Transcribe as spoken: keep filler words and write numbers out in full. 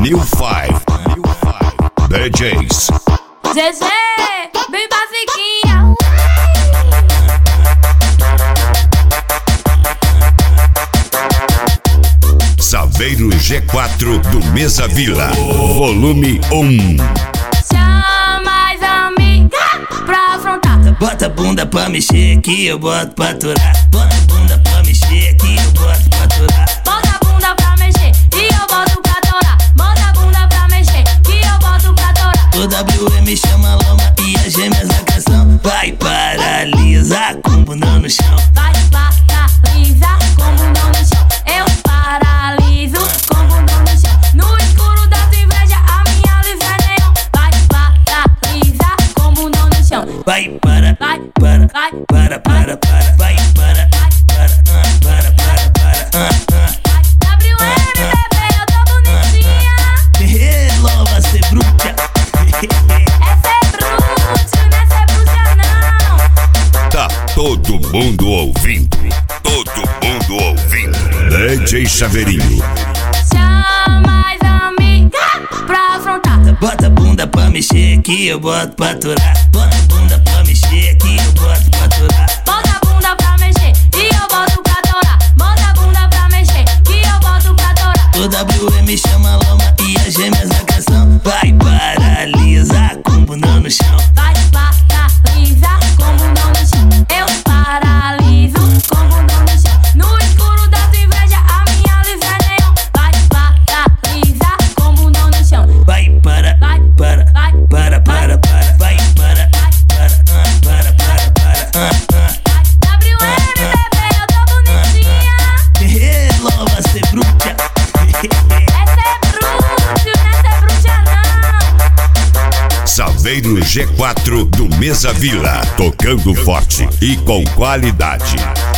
New Five. D Js. Zezé, bem basiquinha. Saveiro G quatro do Mesa Vila. Volume um. Chama as amigas pra afrontar. Bota a bunda pra mexer que eu boto pra aturar. Bota a bunda pra mexer que eu boto pra aturar. Bota a bunda pra mexer e eu boto pra torar. Bota a bunda pra mexer que eu boto pra torar. O W M chama a loma e as gêmeas na canção. Vai paralisar com bunda no chão. Vai paralisar com bunda no chão. Eu paraliso com bunda no chão. No escuro da tua inveja a minha luz é neon. Vai paralisar com bunda no chão. Vai para, Vai, para, vai, para, para, para. Vai para, para, ah, para, para, para, ah, ah. W M, bebê, eu tô bonitinha. Hehe, louva ser bruxa. Essa é bruxa, não é ser bruxa não. Tá todo mundo ouvindo. Todo mundo ouvindo. D J Chaveirinho. Chama as amigas pra afrontar. Bota a bunda pra mexer que eu boto pra aturar. Bota a bunda pra mexer que eu boto pra aturar. Bota a bunda pra mexer e eu boto pra torar. Bota a bunda pra mexer que eu boto pra torar. O W M chama a loma e as gêmeas na canção. Vai paralisar com bunda no chão. Vai paralisar com bunda no chão. Eu paraliso com bunda no chão. No escuro da tua inveja a minha luz é neon. Vai paralisar com bunda no chão. Vai para, Vai, para, vai, para, para, para. Vai para, para, ah, para, para, para, ah, ah. W M, bebê, eu tô bonitinha. Hehe, louva ser bruxa. Essa é bruxa, não é ser bruxa não. Saveiro G quatro do Mesa Vila. Tocando forte e com qualidade.